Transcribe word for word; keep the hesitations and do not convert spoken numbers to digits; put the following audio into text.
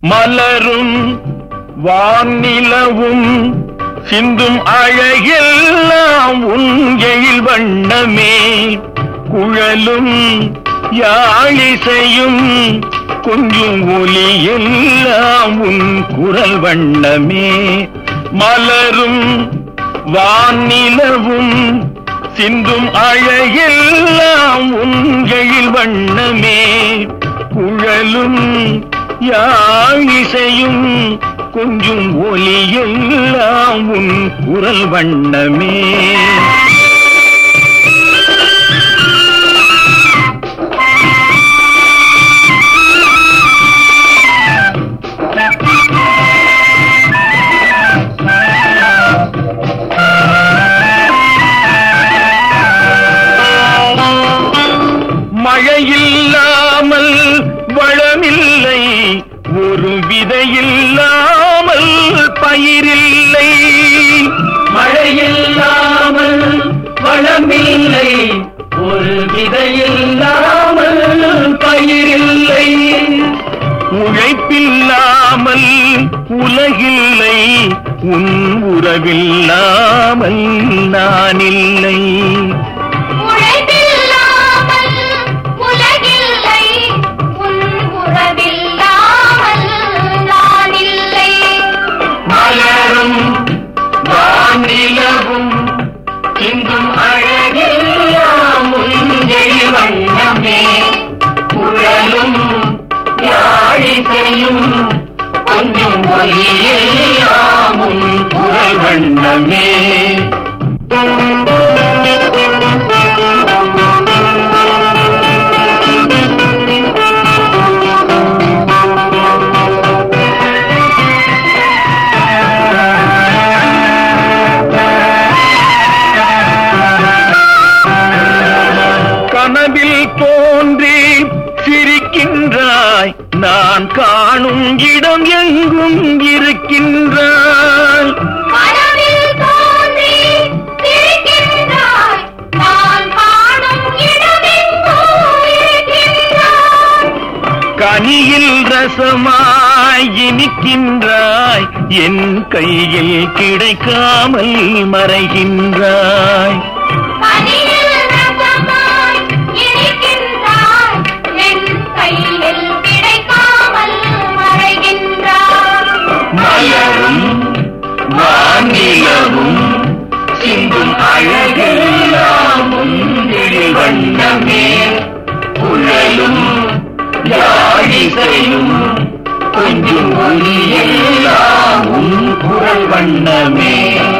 மலரும் வானிலவும் சிந்தும் அழகெல்லாம் உன் எழில் வண்ணமே. குழலும் யாழிசையும் கொஞ்சும் ஒலி எல்லாம் உன் குரல் வண்ணமே. மலரும் வானிலவும் சிந்தும் அழகெல்லாம் உன் எழில் வண்ணமே. குழலும் யாழிசையும் கொஞ்சும் ஒலி எல்லாம் உன் குரல் வண்ணமே. மழையில்லாமல் வளமில்லை, ஒரு விதையில்லாமல் பயிரில்லை. மழையில்லாமல் வளமில்லை, ஒரு விதையில்லாமல் பயிரில்லை. உழைப்பில்லாமல் உலகில்லை, உன் உறவில்லாமல் நான் இல்லை. நிலவும் சிந்தும் அழகெல்லாம் உன் எழில் வண்ணமே. குழலும் யாழிசையும் கொஞ்சும் ஒலி எல்லாம் உன் குரல் வண்ணமே. கனவில் தோன்றி சிரிக்கின்றாய், நான் காணும் இடம் எங்கும் இருக்கின்றாய். கனவில் தோன்றி சிரிக்கின்றாய், நான் காணும் இடம் எங்கும் இருக்கின்றாய். கனியில் ரசமாய் இனிக்கின்றாய், என் கையில் கிடைக்காமல் மறைகின்றாய். மலரும் வானிலவும் சிந்தும் அழகெல்லாம் உன் எழில் வண்ணமே. குழலும் யாழிசையும் கொஞ்சும் ஒலி எல்லாம் உன் குரல் வண்ணமே.